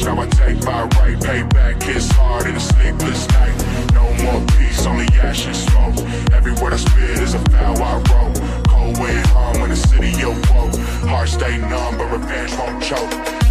revenge, now I take my right. Payback is hard in a sleepless night. No more peace, only ash and smoke. Every word I spit is a vow I wrote. Cold wind hum when the city awoke. Heart stay numb, but revenge won't choke.